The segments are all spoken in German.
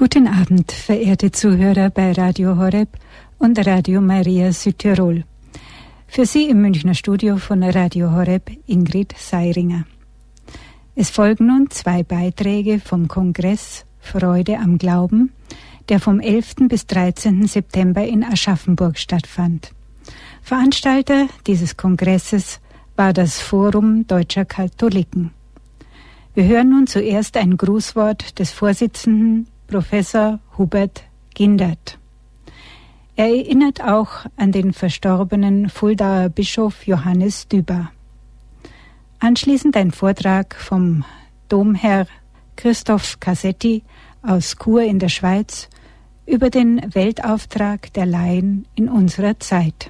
Guten Abend, verehrte Zuhörer bei Radio Horeb und Radio Maria Südtirol. Für Sie im Münchner Studio von Radio Horeb Ingrid Seiringer. Es folgen nun 2 Beiträge vom Kongress Freude am Glauben, der vom 11. bis 13. September in Aschaffenburg stattfand. Veranstalter dieses Kongresses war das Forum Deutscher Katholiken. Wir hören nun zuerst ein Grußwort des Vorsitzenden Professor Hubert Gindert. Er erinnert auch an den verstorbenen Fuldaer Bischof Johannes Düber. Anschließend ein Vortrag vom Domherr Christoph Cassetti aus Chur in der Schweiz über den Weltauftrag der Laien in unserer Zeit.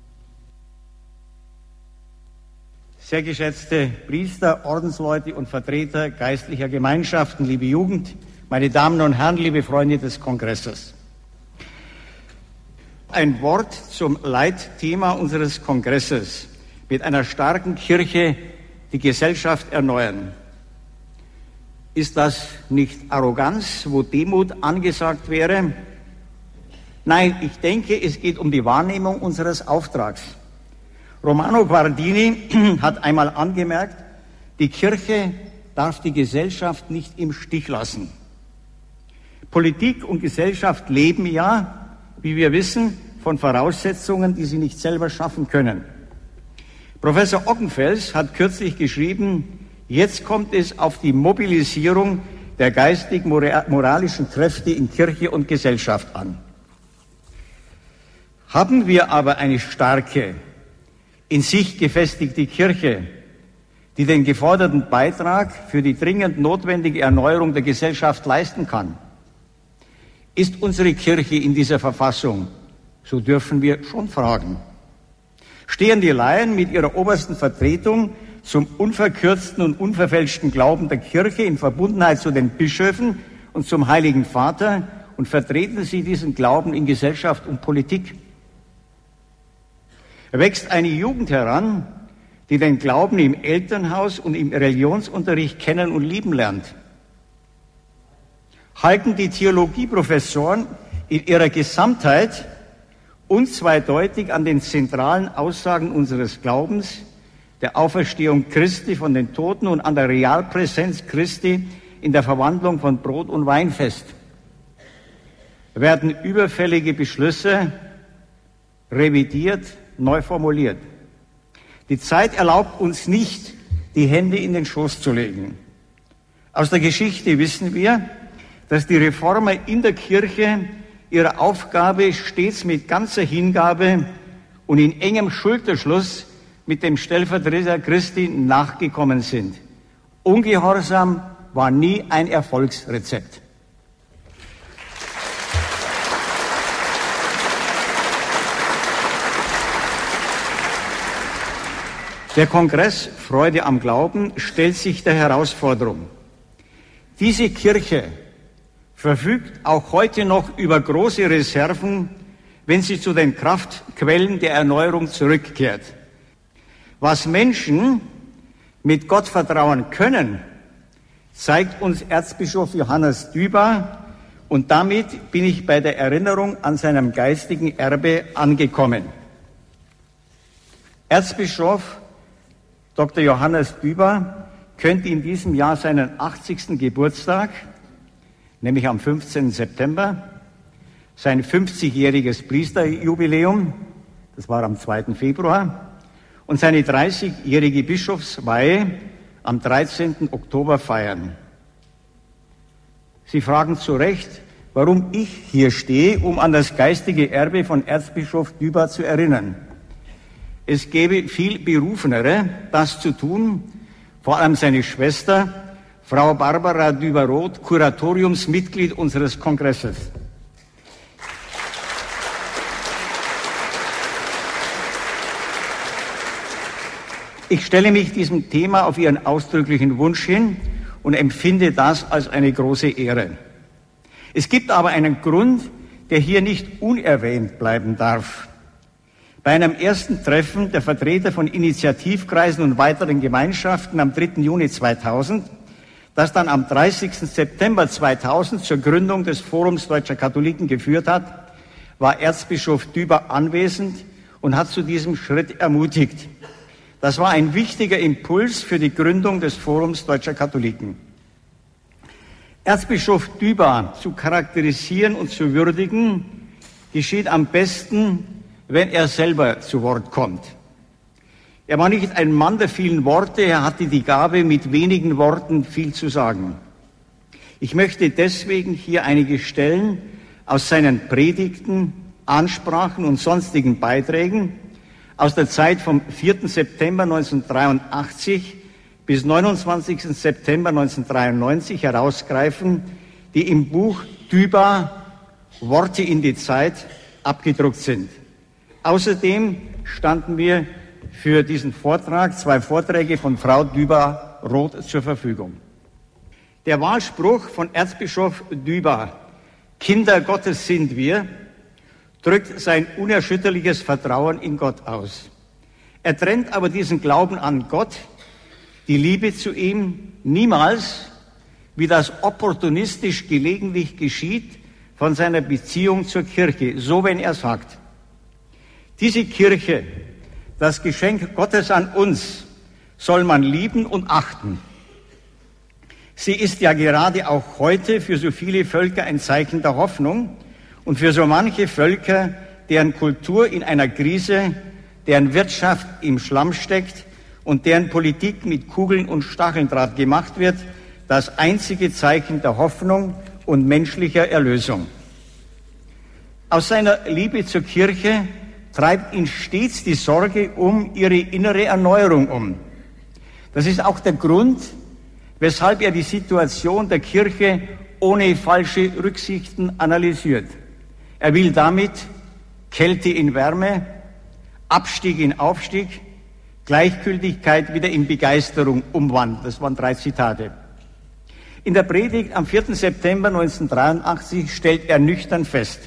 Sehr geschätzte Priester, Ordensleute und Vertreter geistlicher Gemeinschaften, liebe Jugend, meine Damen und Herren, liebe Freunde des Kongresses. Ein Wort zum Leitthema unseres Kongresses: mit einer starken Kirche die Gesellschaft erneuern. Ist das nicht Arroganz, wo Demut angesagt wäre? Nein, ich denke, es geht um die Wahrnehmung unseres Auftrags. Romano Guardini hat einmal angemerkt, die Kirche darf die Gesellschaft nicht im Stich lassen. Politik und Gesellschaft leben ja, wie wir wissen, von Voraussetzungen, die sie nicht selber schaffen können. Professor Ockenfels hat kürzlich geschrieben, jetzt kommt es auf die Mobilisierung der geistig-moralischen Kräfte in Kirche und Gesellschaft an. Haben wir aber eine starke, in sich gefestigte Kirche, die den geforderten Beitrag für die dringend notwendige Erneuerung der Gesellschaft leisten kann? Ist unsere Kirche in dieser Verfassung? So dürfen wir schon fragen. Stehen die Laien mit ihrer obersten Vertretung zum unverkürzten und unverfälschten Glauben der Kirche in Verbundenheit zu den Bischöfen und zum Heiligen Vater und vertreten sie diesen Glauben in Gesellschaft und Politik? Wächst eine Jugend heran, die den Glauben im Elternhaus und im Religionsunterricht kennen und lieben lernt? Halten die Theologieprofessoren in ihrer Gesamtheit unzweideutig an den zentralen Aussagen unseres Glaubens, der Auferstehung Christi von den Toten und an der Realpräsenz Christi in der Verwandlung von Brot und Wein fest? Werden überfällige Beschlüsse revidiert, neu formuliert? Die Zeit erlaubt uns nicht, die Hände in den Schoß zu legen. Aus der Geschichte wissen wir, dass die Reformer in der Kirche ihrer Aufgabe stets mit ganzer Hingabe und in engem Schulterschluss mit dem Stellvertreter Christi nachgekommen sind. Ungehorsam war nie ein Erfolgsrezept. Der Kongress Freude am Glauben stellt sich der Herausforderung. Diese Kirche verfügt auch heute noch über große Reserven, wenn sie zu den Kraftquellen der Erneuerung zurückkehrt. Was Menschen mit Gott vertrauen können, zeigt uns Erzbischof Johannes Düber, und damit bin ich bei der Erinnerung an seinem geistigen Erbe angekommen. Erzbischof Dr. Johannes Düber könnte in diesem Jahr seinen 80. Geburtstag, nämlich am 15. September, sein 50-jähriges Priesterjubiläum, das war am 2. Februar, und seine 30-jährige Bischofsweihe am 13. Oktober feiern. Sie fragen zu Recht, warum ich hier stehe, um an das geistige Erbe von Erzbischof Düber zu erinnern. Es gäbe viel Berufenere, das zu tun, vor allem seine Schwester, Frau Barbara Düber-Roth, Kuratoriumsmitglied unseres Kongresses. Ich stelle mich diesem Thema auf Ihren ausdrücklichen Wunsch hin und empfinde das als eine große Ehre. Es gibt aber einen Grund, der hier nicht unerwähnt bleiben darf. Bei einem ersten Treffen der Vertreter von Initiativkreisen und weiteren Gemeinschaften am 3. Juni 2000 das dann am 30. September 2000 zur Gründung des Forums Deutscher Katholiken geführt hat, war Erzbischof Düber anwesend und hat zu diesem Schritt ermutigt. Das war ein wichtiger Impuls für die Gründung des Forums Deutscher Katholiken. Erzbischof Düber zu charakterisieren und zu würdigen, geschieht am besten, wenn er selber zu Wort kommt. Er war nicht ein Mann der vielen Worte, er hatte die Gabe, mit wenigen Worten viel zu sagen. Ich möchte deswegen hier einige Stellen aus seinen Predigten, Ansprachen und sonstigen Beiträgen aus der Zeit vom 4. September 1983 bis 29. September 1993 herausgreifen, die im Buch Düber Worte in die Zeit abgedruckt sind. Außerdem standen mir für diesen Vortrag 2 Vorträge von Frau Düber-Roth zur Verfügung. Der Wahlspruch von Erzbischof Düber, Kinder Gottes sind wir, drückt sein unerschütterliches Vertrauen in Gott aus. Er trennt aber diesen Glauben an Gott, die Liebe zu ihm, niemals, wie das opportunistisch gelegentlich geschieht, von seiner Beziehung zur Kirche, so wenn er sagt, diese Kirche, das Geschenk Gottes an uns, soll man lieben und achten. Sie ist ja gerade auch heute für so viele Völker ein Zeichen der Hoffnung und für so manche Völker, deren Kultur in einer Krise, deren Wirtschaft im Schlamm steckt und deren Politik mit Kugeln und Stacheldraht gemacht wird, das einzige Zeichen der Hoffnung und menschlicher Erlösung. Aus seiner Liebe zur Kirche treibt ihn stets die Sorge um ihre innere Erneuerung um. Das ist auch der Grund, weshalb er die Situation der Kirche ohne falsche Rücksichten analysiert. Er will damit Kälte in Wärme, Abstieg in Aufstieg, Gleichgültigkeit wieder in Begeisterung umwandeln. Das waren 3 Zitate. In der Predigt am 4. September 1983 stellt er nüchtern fest: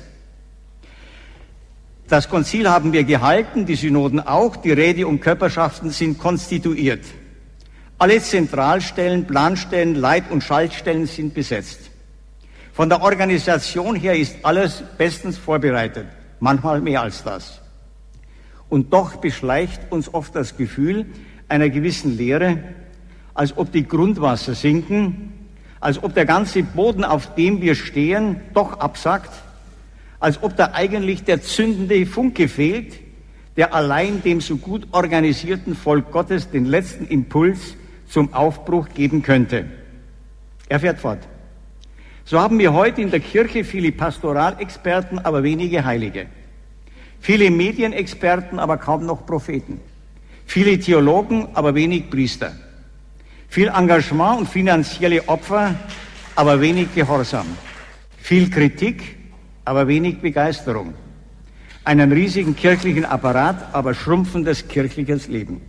Das Konzil haben wir gehalten, die Synoden auch, die Räte und Körperschaften sind konstituiert. Alle Zentralstellen, Planstellen, Leit- und Schaltstellen sind besetzt. Von der Organisation her ist alles bestens vorbereitet, manchmal mehr als das. Und doch beschleicht uns oft das Gefühl einer gewissen Leere, als ob die Grundwasser sinken, als ob der ganze Boden, auf dem wir stehen, doch absackt, als ob da eigentlich der zündende Funke fehlt, der allein dem so gut organisierten Volk Gottes den letzten Impuls zum Aufbruch geben könnte. Er fährt fort. So haben wir heute in der Kirche viele Pastoralexperten, aber wenige Heilige. Viele Medienexperten, aber kaum noch Propheten. Viele Theologen, aber wenig Priester. Viel Engagement und finanzielle Opfer, aber wenig Gehorsam. Viel Kritik, aber wenig Begeisterung. Einen riesigen kirchlichen Apparat, aber schrumpfendes kirchliches Leben.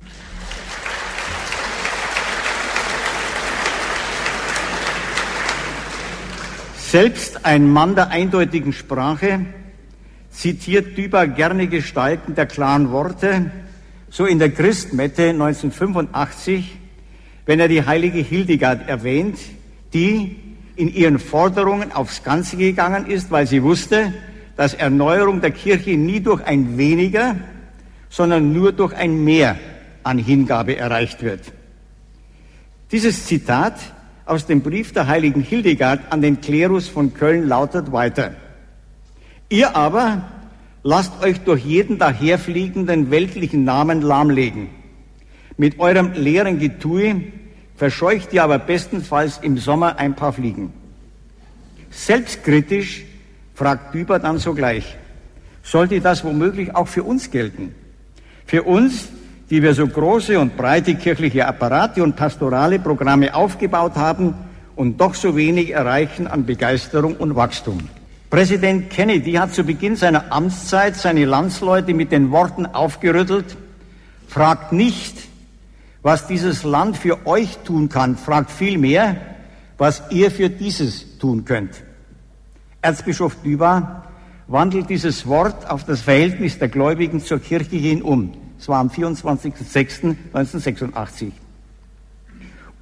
Selbst ein Mann der eindeutigen Sprache zitiert Düber gerne Gestalten der klaren Worte, so in der Christmette 1985, wenn er die heilige Hildegard erwähnt, die in ihren Forderungen aufs Ganze gegangen ist, weil sie wusste, dass Erneuerung der Kirche nie durch ein Weniger, sondern nur durch ein Mehr an Hingabe erreicht wird. Dieses Zitat aus dem Brief der heiligen Hildegard an den Klerus von Köln lautet weiter: Ihr aber lasst euch durch jeden daherfliegenden weltlichen Namen lahmlegen. Mit eurem leeren Getue verscheucht ihr aber bestenfalls im Sommer ein paar Fliegen. Selbstkritisch fragt Düber dann sogleich: Sollte das womöglich auch für uns gelten? Für uns, die wir so große und breite kirchliche Apparate und pastorale Programme aufgebaut haben und doch so wenig erreichen an Begeisterung und Wachstum. Präsident Kennedy hat zu Beginn seiner Amtszeit seine Landsleute mit den Worten aufgerüttelt: Fragt nicht, was dieses Land für euch tun kann, fragt vielmehr, was ihr für dieses tun könnt. Erzbischof Düber wandelt dieses Wort auf das Verhältnis der Gläubigen zur Kirche hin um. Es war am 24.06.1986.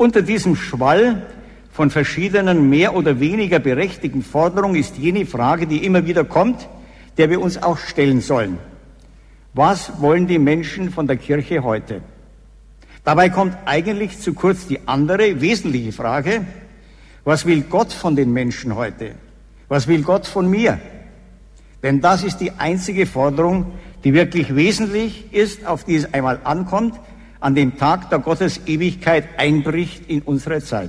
Unter diesem Schwall von verschiedenen, mehr oder weniger berechtigten Forderungen ist jene Frage, die immer wieder kommt, der wir uns auch stellen sollen. Was wollen die Menschen von der Kirche heute? Dabei kommt eigentlich zu kurz die andere, wesentliche Frage: Was will Gott von den Menschen heute? Was will Gott von mir? Denn das ist die einzige Forderung, die wirklich wesentlich ist, auf die es einmal ankommt, an dem Tag der Gottesewigkeit einbricht in unsere Zeit.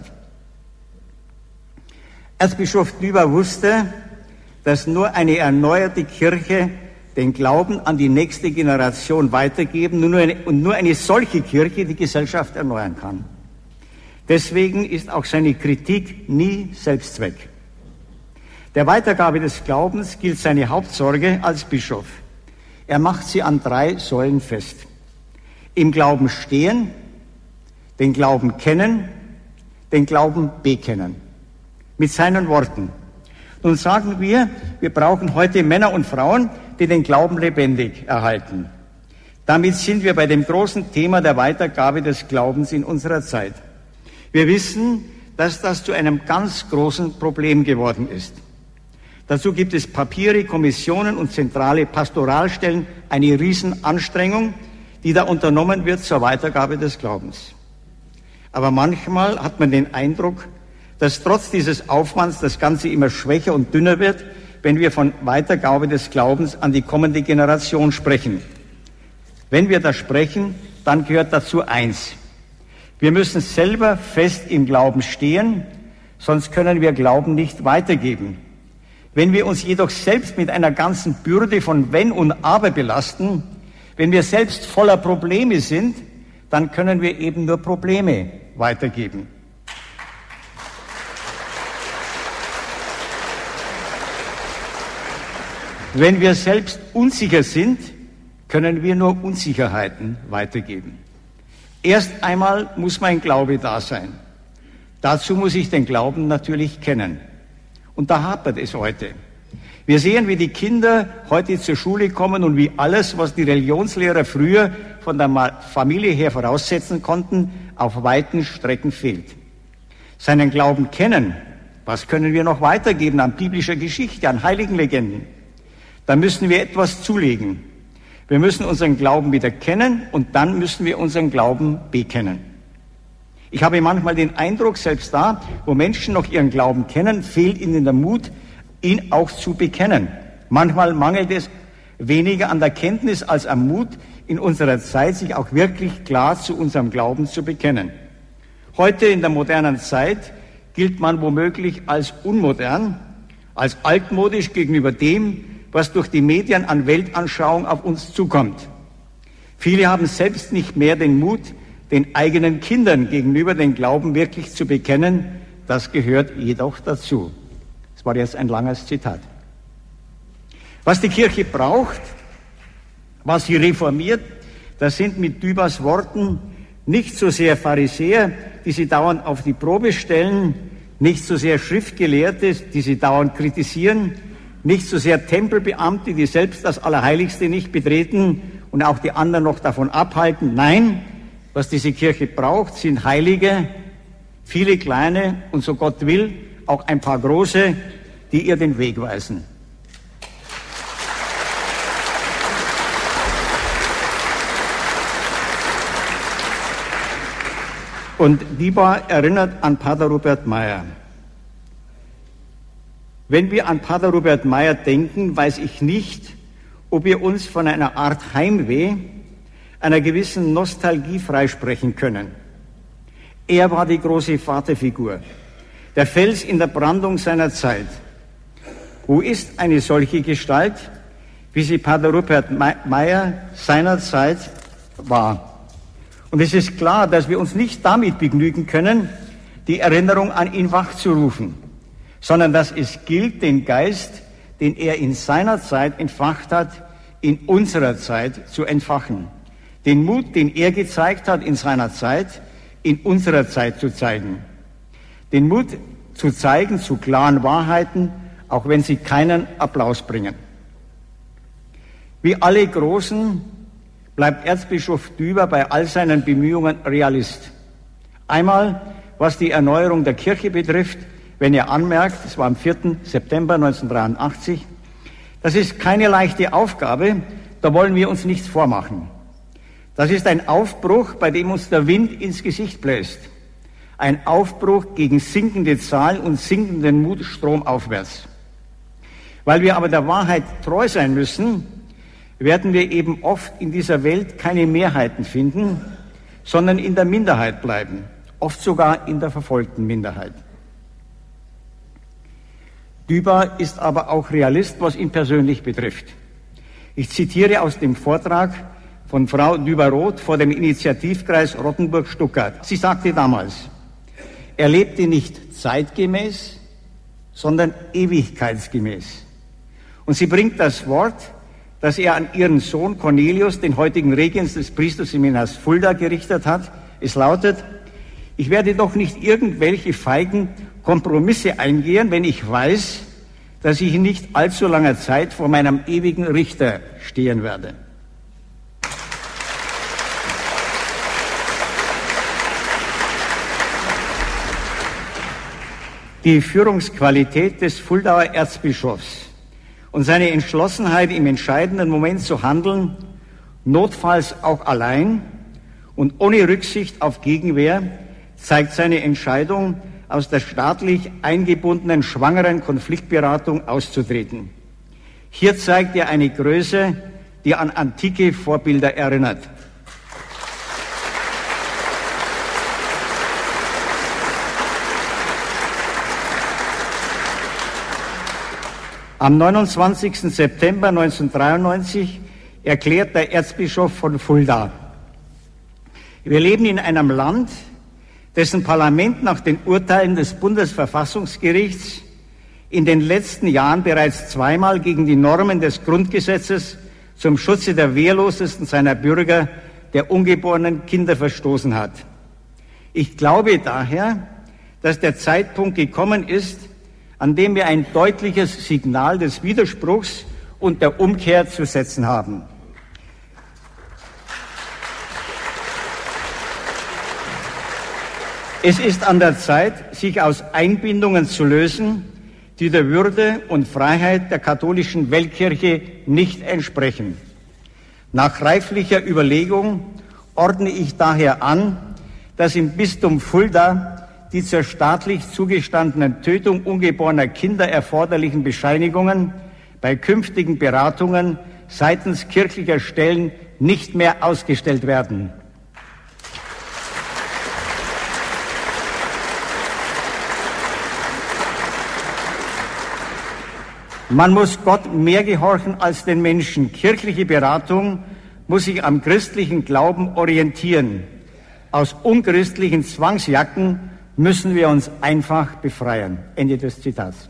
Erzbischof Düber wusste, dass nur eine erneuerte Kirche den Glauben an die nächste Generation weitergeben und nur eine solche Kirche die Gesellschaft erneuern kann. Deswegen ist auch seine Kritik nie Selbstzweck. Der Weitergabe des Glaubens gilt seine Hauptsorge als Bischof. Er macht sie an 3 Säulen fest: Im Glauben stehen, den Glauben kennen, den Glauben bekennen. Mit seinen Worten: Nun sagen wir brauchen heute Männer und Frauen, die den Glauben lebendig erhalten. Damit sind wir bei dem großen Thema der Weitergabe des Glaubens in unserer Zeit. Wir wissen, dass das zu einem ganz großen Problem geworden ist. Dazu gibt es Papiere, Kommissionen und zentrale Pastoralstellen, eine Riesenanstrengung, die da unternommen wird zur Weitergabe des Glaubens. Aber manchmal hat man den Eindruck, dass trotz dieses Aufwands das Ganze immer schwächer und dünner wird, wenn wir von Weitergabe des Glaubens an die kommende Generation sprechen. Wenn wir da sprechen, dann gehört dazu eins: Wir müssen selber fest im Glauben stehen, sonst können wir Glauben nicht weitergeben. Wenn wir uns jedoch selbst mit einer ganzen Bürde von Wenn und Aber belasten, wenn wir selbst voller Probleme sind, dann können wir eben nur Probleme weitergeben. Wenn wir selbst unsicher sind, können wir nur Unsicherheiten weitergeben. Erst einmal muss mein Glaube da sein. Dazu muss ich den Glauben natürlich kennen. Und da hapert es heute. Wir sehen, wie die Kinder heute zur Schule kommen und wie alles, was die Religionslehrer früher von der Familie her voraussetzen konnten, auf weiten Strecken fehlt. Seinen Glauben kennen, was können wir noch weitergeben an biblischer Geschichte, an heiligen Legenden? Da müssen wir etwas zulegen. Wir müssen unseren Glauben wieder kennen und dann müssen wir unseren Glauben bekennen. Ich habe manchmal den Eindruck, selbst da, wo Menschen noch ihren Glauben kennen, fehlt ihnen der Mut, ihn auch zu bekennen. Manchmal mangelt es weniger an der Kenntnis als am Mut, in unserer Zeit sich auch wirklich klar zu unserem Glauben zu bekennen. Heute in der modernen Zeit gilt man womöglich als unmodern, als altmodisch gegenüber dem, was durch die Medien an Weltanschauung auf uns zukommt. Viele haben selbst nicht mehr den Mut, den eigenen Kindern gegenüber den Glauben wirklich zu bekennen. Das gehört jedoch dazu. Das war jetzt ein langes Zitat. Was die Kirche braucht, was sie reformiert, das sind mit Dybers Worten nicht so sehr Pharisäer, die sie dauernd auf die Probe stellen, nicht so sehr Schriftgelehrte, die sie dauernd kritisieren, nicht so sehr Tempelbeamte, die selbst das Allerheiligste nicht betreten und auch die anderen noch davon abhalten. Nein, was diese Kirche braucht, sind Heilige, viele kleine und so Gott will, auch ein paar große, die ihr den Weg weisen. Und Dyber erinnert an Pater Rupert Meyer. Wenn wir an Pater Rupert Meyer denken, weiß ich nicht, ob wir uns von einer Art Heimweh, einer gewissen Nostalgie freisprechen können. Er war die große Vaterfigur, der Fels in der Brandung seiner Zeit. Wo ist eine solche Gestalt, wie sie Pater Rupert Meyer seinerzeit war? Und es ist klar, dass wir uns nicht damit begnügen können, die Erinnerung an ihn wachzurufen, sondern dass es gilt, den Geist, den er in seiner Zeit entfacht hat, in unserer Zeit zu entfachen. Den Mut, den er gezeigt hat in seiner Zeit, in unserer Zeit zu zeigen. Den Mut zu zeigen zu klaren Wahrheiten, auch wenn sie keinen Applaus bringen. Wie alle Großen bleibt Erzbischof Dyber bei all seinen Bemühungen Realist. Einmal, was die Erneuerung der Kirche betrifft, wenn er anmerkt, es war am 4. September 1983, das ist keine leichte Aufgabe, da wollen wir uns nichts vormachen. Das ist ein Aufbruch, bei dem uns der Wind ins Gesicht bläst. Ein Aufbruch gegen sinkende Zahlen und sinkenden Mut stromaufwärts. Weil wir aber der Wahrheit treu sein müssen, werden wir eben oft in dieser Welt keine Mehrheiten finden, sondern in der Minderheit bleiben, oft sogar in der verfolgten Minderheit. Düber ist aber auch Realist, was ihn persönlich betrifft. Ich zitiere aus dem Vortrag von Frau Düber-Roth vor dem Initiativkreis Rottenburg-Stuttgart. Sie sagte damals, er lebte nicht zeitgemäß, sondern ewigkeitsgemäß. Und sie bringt das Wort, das er an ihren Sohn Cornelius, den heutigen Regens des Priesterseminars Fulda, gerichtet hat. Es lautet, ich werde doch nicht irgendwelche feigen Kompromisse eingehen, wenn ich weiß, dass ich in nicht allzu langer Zeit vor meinem ewigen Richter stehen werde. Die Führungsqualität des Fuldauer Erzbischofs und seine Entschlossenheit, im entscheidenden Moment zu handeln, notfalls auch allein und ohne Rücksicht auf Gegenwehr, zeigt seine Entscheidung, aus der staatlich eingebundenen schwangeren Konfliktberatung auszutreten. Hier zeigt er eine Größe, die an antike Vorbilder erinnert. Am 29. September 1993 erklärt der Erzbischof von Fulda: Wir leben in einem Land, dessen Parlament nach den Urteilen des Bundesverfassungsgerichts in den letzten Jahren bereits zweimal gegen die Normen des Grundgesetzes zum Schutze der Wehrlosesten seiner Bürger, der ungeborenen Kinder, verstoßen hat. Ich glaube daher, dass der Zeitpunkt gekommen ist, an dem wir ein deutliches Signal des Widerspruchs und der Umkehr zu setzen haben. Es ist an der Zeit, sich aus Einbindungen zu lösen, die der Würde und Freiheit der katholischen Weltkirche nicht entsprechen. Nach reiflicher Überlegung ordne ich daher an, dass im Bistum Fulda die zur staatlich zugestandenen Tötung ungeborener Kinder erforderlichen Bescheinigungen bei künftigen Beratungen seitens kirchlicher Stellen nicht mehr ausgestellt werden. Man muss Gott mehr gehorchen als den Menschen. Kirchliche Beratung muss sich am christlichen Glauben orientieren. Aus unchristlichen Zwangsjacken müssen wir uns einfach befreien. Ende des Zitats.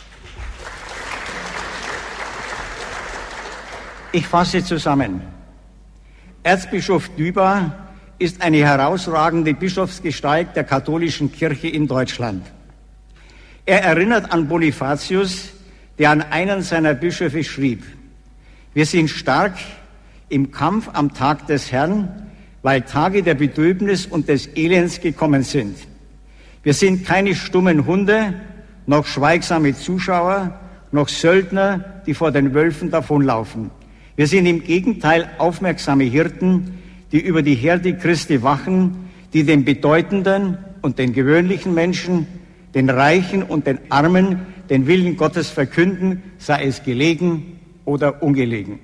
Ich fasse zusammen. Erzbischof Düber ist eine herausragende Bischofsgestalt der katholischen Kirche in Deutschland. Er erinnert an Bonifatius, der an einen seiner Bischöfe schrieb: Wir sind stark im Kampf am Tag des Herrn, weil Tage der Betrübnis und des Elends gekommen sind. Wir sind keine stummen Hunde, noch schweigsame Zuschauer, noch Söldner, die vor den Wölfen davonlaufen. Wir sind im Gegenteil aufmerksame Hirten, die über die Herde Christi wachen, die den bedeutenden und den gewöhnlichen Menschen, den Reichen und den Armen den Willen Gottes verkünden, sei es gelegen oder ungelegen.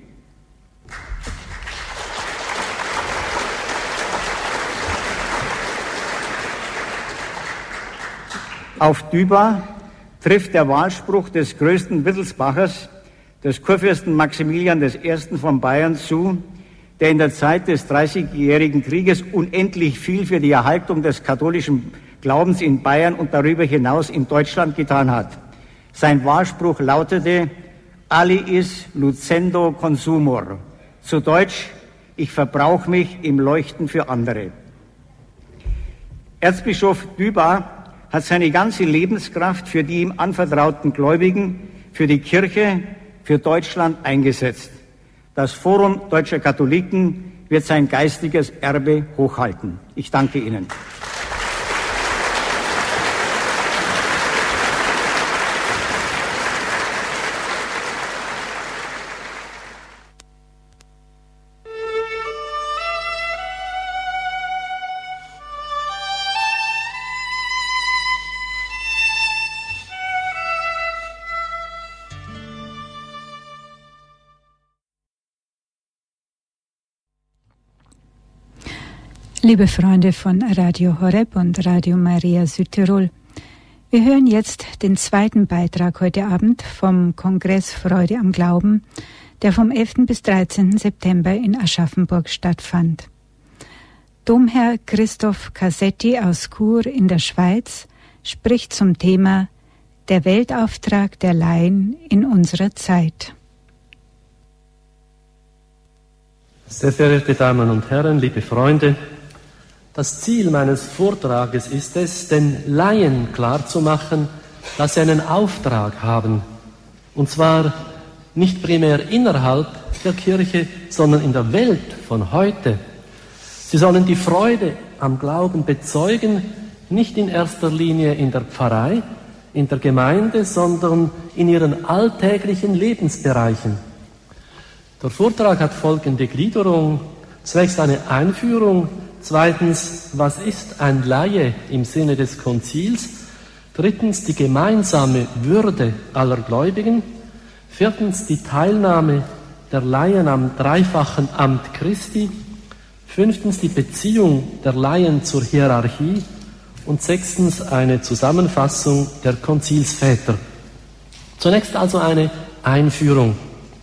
Auf Düber trifft der Wahlspruch des größten Wittelsbachers, des Kurfürsten Maximilian I. von Bayern, zu, der in der Zeit des Dreißigjährigen Krieges unendlich viel für die Erhaltung des katholischen Glaubens in Bayern und darüber hinaus in Deutschland getan hat. Sein Wahlspruch lautete: Aliis lucendo consumor. Zu Deutsch: Ich verbrauche mich im Leuchten für andere. Erzbischof Düber hat seine ganze Lebenskraft für die ihm anvertrauten Gläubigen, für die Kirche, für Deutschland eingesetzt. Das Forum Deutscher Katholiken wird sein geistiges Erbe hochhalten. Ich danke Ihnen. Liebe Freunde von Radio Horeb und Radio Maria Südtirol, wir hören jetzt den zweiten Beitrag heute Abend vom Kongress Freude am Glauben, der vom 11. bis 13. September in Aschaffenburg stattfand. Domherr Christoph Cassetti aus Chur in der Schweiz spricht zum Thema Der Weltauftrag der Laien in unserer Zeit. Sehr verehrte Damen und Herren, liebe Freunde, das Ziel meines Vortrages ist es, den Laien klarzumachen, dass sie einen Auftrag haben, und zwar nicht primär innerhalb der Kirche, sondern in der Welt von heute. Sie sollen die Freude am Glauben bezeugen, nicht in erster Linie in der Pfarrei, in der Gemeinde, sondern in ihren alltäglichen Lebensbereichen. Der Vortrag hat folgende Gliederung: zunächst eine Einführung, zweitens, was ist ein Laie im Sinne des Konzils, drittens, die gemeinsame Würde aller Gläubigen, viertens, die Teilnahme der Laien am dreifachen Amt Christi, fünftens, die Beziehung der Laien zur Hierarchie und sechstens, eine Zusammenfassung der Konzilsväter. Zunächst also eine Einführung.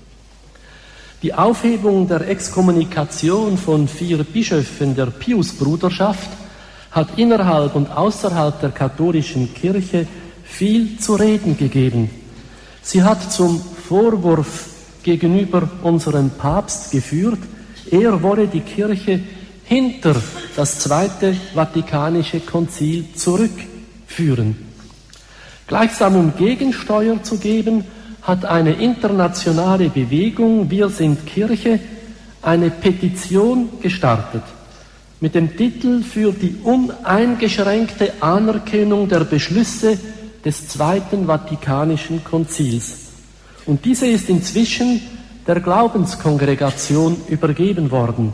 Die Aufhebung der Exkommunikation von 4 Bischöfen der Piusbruderschaft hat innerhalb und außerhalb der katholischen Kirche viel zu reden gegeben. Sie hat zum Vorwurf gegenüber unserem Papst geführt, er wolle die Kirche hinter das Zweite Vatikanische Konzil zurückführen. Gleichsam um Gegensteuer zu geben, hat eine internationale Bewegung, Wir sind Kirche, eine Petition gestartet mit dem Titel für die uneingeschränkte Anerkennung der Beschlüsse des Zweiten Vatikanischen Konzils. Und diese ist inzwischen der Glaubenskongregation übergeben worden.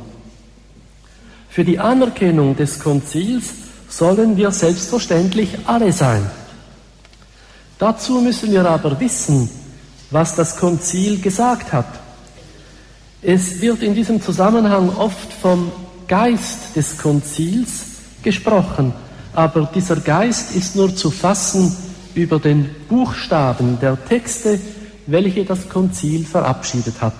Für die Anerkennung des Konzils sollen wir selbstverständlich alle sein. Dazu müssen wir aber wissen, was das Konzil gesagt hat. Es wird in diesem Zusammenhang oft vom Geist des Konzils gesprochen, aber dieser Geist ist nur zu fassen über den Buchstaben der Texte, welche das Konzil verabschiedet hat.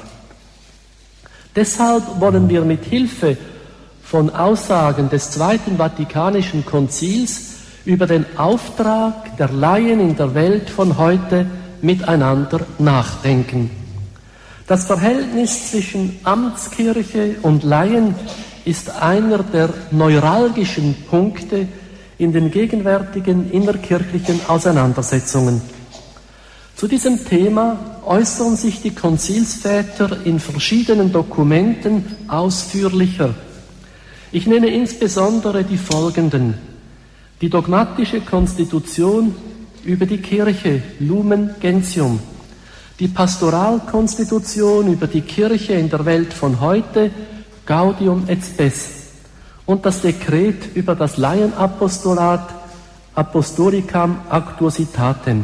Deshalb wollen wir mit Hilfe von Aussagen des Zweiten Vatikanischen Konzils über den Auftrag der Laien in der Welt von heute miteinander nachdenken. Das Verhältnis zwischen Amtskirche und Laien ist einer der neuralgischen Punkte in den gegenwärtigen innerkirchlichen Auseinandersetzungen. Zu diesem Thema äußern sich die Konzilsväter in verschiedenen Dokumenten ausführlicher. Ich nenne insbesondere die folgenden: die dogmatische Konstitution über die Kirche, Lumen Gentium, die Pastoralkonstitution über die Kirche in der Welt von heute, Gaudium et Spes, und das Dekret über das Laienapostolat, Apostolicam Actuositatem.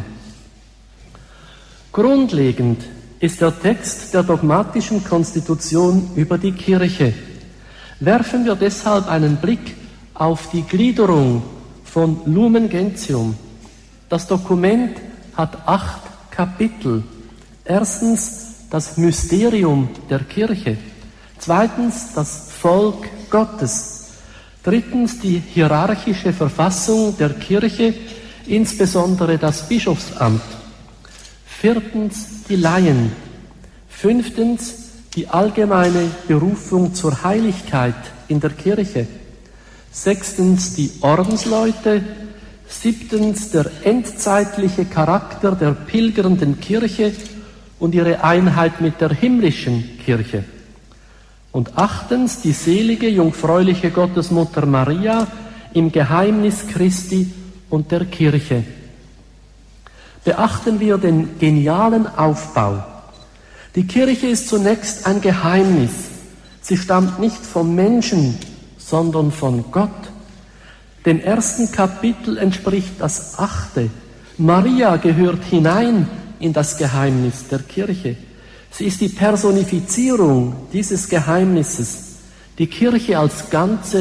Grundlegend ist der Text der dogmatischen Konstitution über die Kirche. Werfen wir deshalb einen Blick auf die Gliederung von Lumen Gentium. Das Dokument hat 8 Kapitel. Erstens das Mysterium der Kirche. Zweitens das Volk Gottes. Drittens die hierarchische Verfassung der Kirche, insbesondere das Bischofsamt. Viertens die Laien. Fünftens die allgemeine Berufung zur Heiligkeit in der Kirche. Sechstens die Ordensleute. Siebtens der endzeitliche Charakter der pilgernden Kirche und ihre Einheit mit der himmlischen Kirche. Und achtens die selige, jungfräuliche Gottesmutter Maria im Geheimnis Christi und der Kirche. Beachten wir den genialen Aufbau. Die Kirche ist zunächst ein Geheimnis. Sie stammt nicht vom Menschen, sondern von Gott. Dem ersten Kapitel entspricht das 8. Maria gehört hinein in das Geheimnis der Kirche. Sie ist die Personifizierung dieses Geheimnisses. Die Kirche als Ganze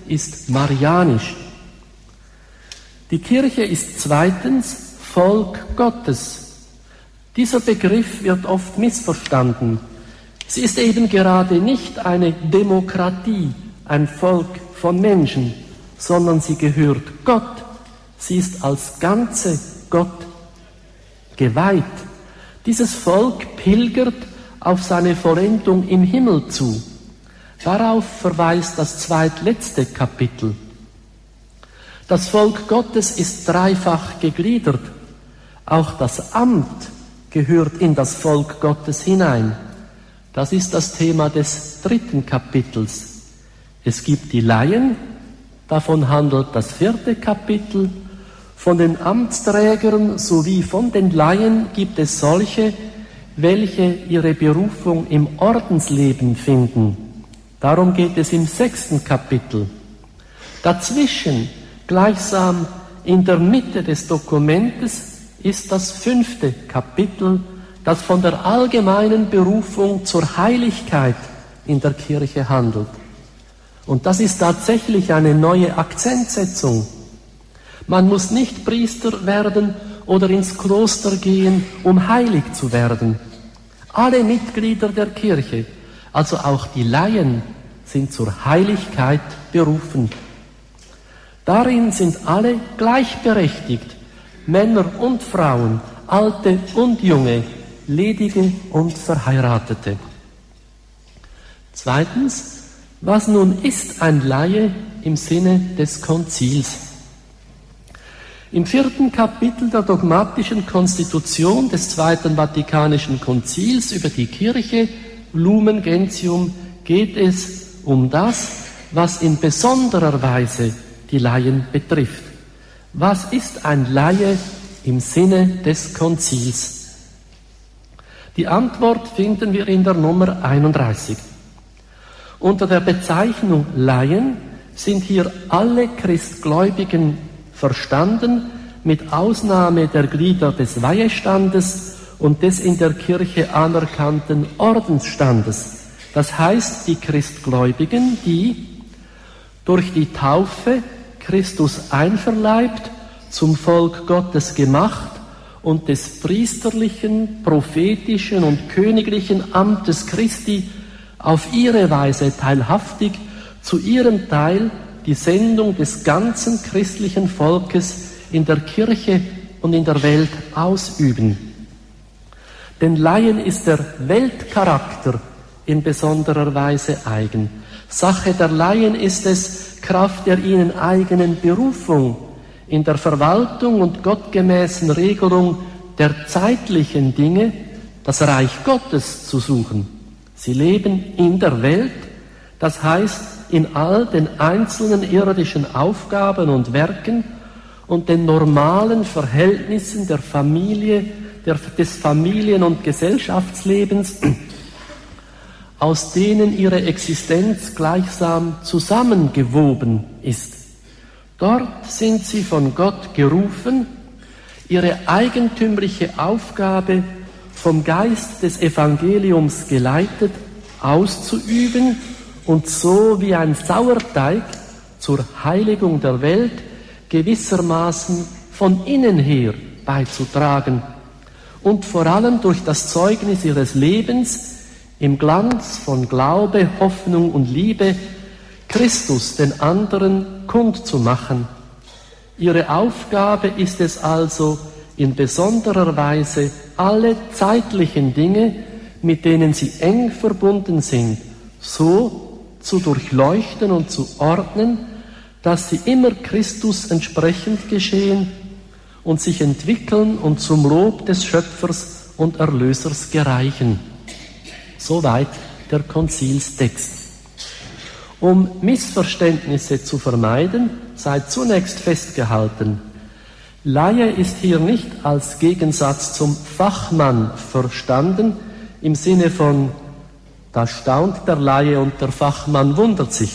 ist marianisch. Die Kirche ist zweitens Volk Gottes. Dieser Begriff wird oft missverstanden. Sie ist eben gerade nicht eine Demokratie, ein Volk von Menschen, sondern sie gehört Gott. Sie ist als Ganze Gott geweiht. Dieses Volk pilgert auf seine Vollendung im Himmel zu. Darauf verweist das zweitletzte Kapitel. Das Volk Gottes ist dreifach gegliedert. Auch das Amt gehört in das Volk Gottes hinein. Das ist das Thema des 3. Kapitels. Es gibt die Laien, davon handelt das 4. Kapitel. Von den Amtsträgern sowie von den Laien gibt es solche, welche ihre Berufung im Ordensleben finden. Darum geht es im 6. Kapitel. Dazwischen, gleichsam in der Mitte des Dokumentes, ist das 5. Kapitel, das von der allgemeinen Berufung zur Heiligkeit in der Kirche handelt. Und das ist tatsächlich eine neue Akzentsetzung. Man muss nicht Priester werden oder ins Kloster gehen, um heilig zu werden. Alle Mitglieder der Kirche, also auch die Laien, sind zur Heiligkeit berufen. Darin sind alle gleichberechtigt, Männer und Frauen, Alte und Junge, Ledige und Verheiratete. Zweitens, was nun ist ein Laie im Sinne des Konzils? Im 4. Kapitel der dogmatischen Konstitution des Zweiten Vatikanischen Konzils über die Kirche, Lumen Gentium, geht es um das, was in besonderer Weise die Laien betrifft. Was ist ein Laie im Sinne des Konzils? Die Antwort finden wir in der Nummer 31. Unter der Bezeichnung Laien sind hier alle Christgläubigen verstanden, mit Ausnahme der Glieder des Weihestandes und des in der Kirche anerkannten Ordensstandes. Das heißt, die Christgläubigen, die durch die Taufe Christus einverleibt, zum Volk Gottes gemacht und des priesterlichen, prophetischen und königlichen Amtes Christi auf ihre Weise teilhaftig zu ihrem Teil die Sendung des ganzen christlichen Volkes in der Kirche und in der Welt ausüben. Den Laien ist der Weltcharakter in besonderer Weise eigen. Sache der Laien ist es, Kraft der ihnen eigenen Berufung in der Verwaltung und gottgemäßen Regelung der zeitlichen Dinge das Reich Gottes zu suchen. Sie leben in der Welt, das heißt in all den einzelnen irdischen Aufgaben und Werken und den normalen Verhältnissen der Familie, des Familien- und Gesellschaftslebens, aus denen ihre Existenz gleichsam zusammengewoben ist. Dort sind sie von Gott gerufen, ihre eigentümliche Aufgabe vom Geist des Evangeliums geleitet auszuüben und so wie ein Sauerteig zur Heiligung der Welt gewissermaßen von innen her beizutragen und vor allem durch das Zeugnis ihres Lebens im Glanz von Glaube, Hoffnung und Liebe Christus den anderen kundzumachen. Ihre Aufgabe ist es also, in besonderer Weise alle zeitlichen Dinge, mit denen sie eng verbunden sind, so zu durchleuchten und zu ordnen, dass sie immer Christus entsprechend geschehen und sich entwickeln und zum Lob des Schöpfers und Erlösers gereichen. Soweit der Konzilstext. Um Missverständnisse zu vermeiden, sei zunächst festgehalten, Laie ist hier nicht als Gegensatz zum Fachmann verstanden, im Sinne von, da staunt der Laie und der Fachmann wundert sich.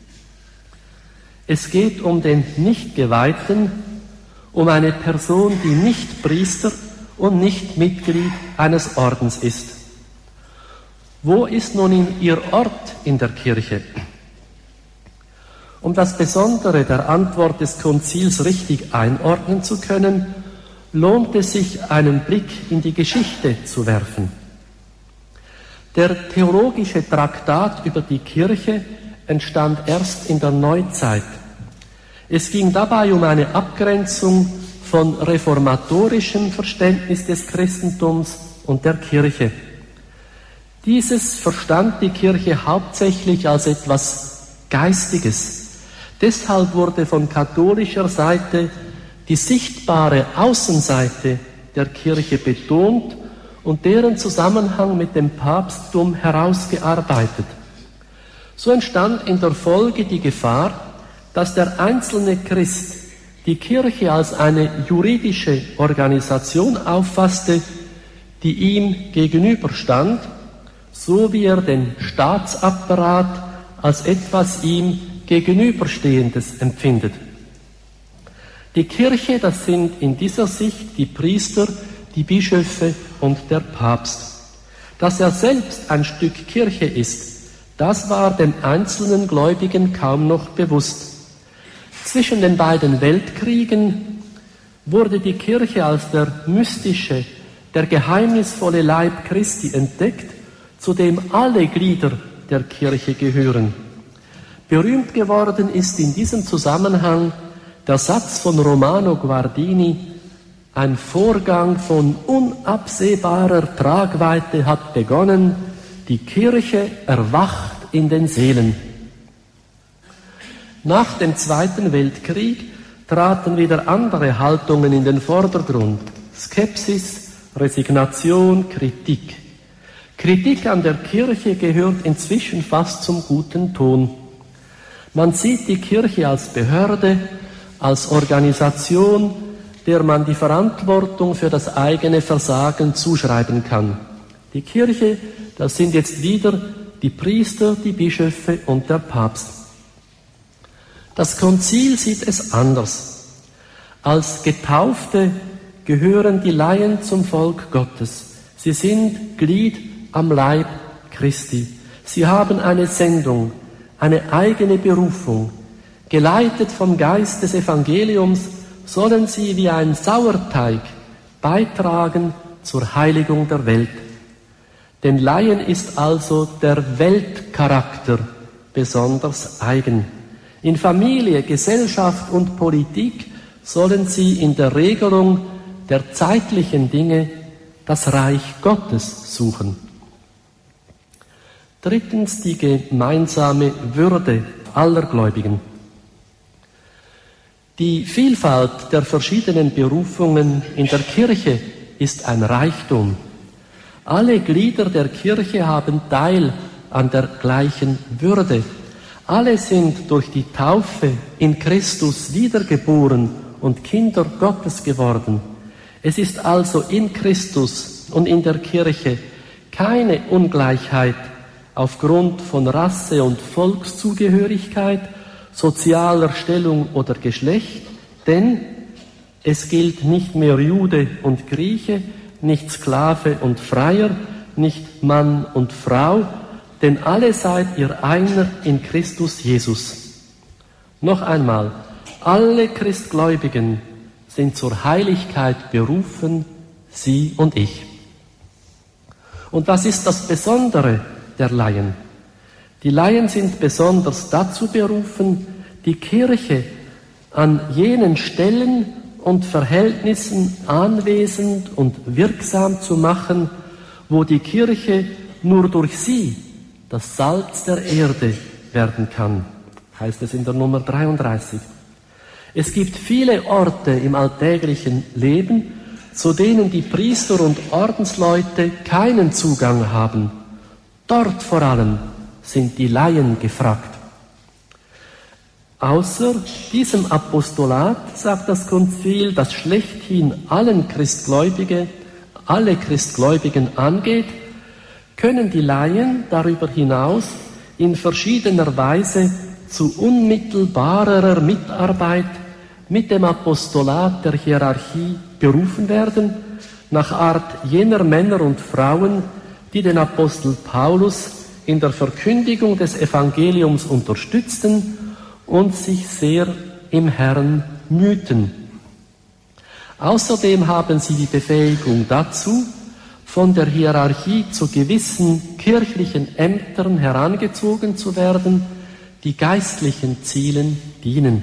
Es geht um den Nichtgeweihten, um eine Person, die nicht Priester und nicht Mitglied eines Ordens ist. Wo ist nun ihr Ort in der Kirche? Um das Besondere der Antwort des Konzils richtig einordnen zu können, lohnt es sich, einen Blick in die Geschichte zu werfen. Der theologische Traktat über die Kirche entstand erst in der Neuzeit. Es ging dabei um eine Abgrenzung von reformatorischem Verständnis des Christentums und der Kirche. Dieses verstand die Kirche hauptsächlich als etwas Geistiges. Deshalb wurde von katholischer Seite die sichtbare Außenseite der Kirche betont und deren Zusammenhang mit dem Papsttum herausgearbeitet. So entstand in der Folge die Gefahr, dass der einzelne Christ die Kirche als eine juridische Organisation auffasste, die ihm gegenüberstand, so wie er den Staatsapparat als etwas ihm Gegenüberstehendes empfindet. Die Kirche, das sind in dieser Sicht die Priester, die Bischöfe und der Papst. Dass er selbst ein Stück Kirche ist, das war den einzelnen Gläubigen kaum noch bewusst. Zwischen den beiden Weltkriegen wurde die Kirche als der mystische, der geheimnisvolle Leib Christi entdeckt, zu dem alle Glieder der Kirche gehören. Berühmt geworden ist in diesem Zusammenhang der Satz von Romano Guardini: Ein Vorgang von unabsehbarer Tragweite hat begonnen, die Kirche erwacht in den Seelen. Nach dem Zweiten Weltkrieg traten wieder andere Haltungen in den Vordergrund: Skepsis, Resignation, Kritik. Kritik an der Kirche gehört inzwischen fast zum guten Ton. Man sieht die Kirche als Behörde, als Organisation, der man die Verantwortung für das eigene Versagen zuschreiben kann. Die Kirche, das sind jetzt wieder die Priester, die Bischöfe und der Papst. Das Konzil sieht es anders. Als Getaufte gehören die Laien zum Volk Gottes. Sie sind Glied am Leib Christi. Sie haben eine Sendung, eine eigene Berufung. Geleitet vom Geist des Evangeliums sollen sie wie ein Sauerteig beitragen zur Heiligung der Welt. Den Laien ist also der Weltcharakter besonders eigen. In Familie, Gesellschaft und Politik sollen sie in der Regelung der zeitlichen Dinge das Reich Gottes suchen. Drittens die gemeinsame Würde aller Gläubigen. Die Vielfalt der verschiedenen Berufungen in der Kirche ist ein Reichtum. Alle Glieder der Kirche haben Teil an der gleichen Würde. Alle sind durch die Taufe in Christus wiedergeboren und Kinder Gottes geworden. Es ist also in Christus und in der Kirche keine Ungleichheit aufgrund von Rasse und Volkszugehörigkeit, sozialer Stellung oder Geschlecht, denn es gilt nicht mehr Jude und Grieche, nicht Sklave und Freier, nicht Mann und Frau, denn alle seid ihr einer in Christus Jesus. Noch einmal, alle Christgläubigen sind zur Heiligkeit berufen, Sie und ich. Und was ist das Besondere der Laien? Die Laien sind besonders dazu berufen, die Kirche an jenen Stellen und Verhältnissen anwesend und wirksam zu machen, wo die Kirche nur durch sie das Salz der Erde werden kann, heißt es in der Nummer 33. Es gibt viele Orte im alltäglichen Leben, zu denen die Priester und Ordensleute keinen Zugang haben. Dort vor allem sind die Laien gefragt. Außer diesem Apostolat, sagt das Konzil, das schlechthin alle Christgläubigen angeht, können die Laien darüber hinaus in verschiedener Weise zu unmittelbarer Mitarbeit mit dem Apostolat der Hierarchie berufen werden, nach Art jener Männer und Frauen, die den Apostel Paulus in der Verkündigung des Evangeliums unterstützten und sich sehr im Herrn mühten. Außerdem haben sie die Befähigung dazu, von der Hierarchie zu gewissen kirchlichen Ämtern herangezogen zu werden, die geistlichen Zielen dienen.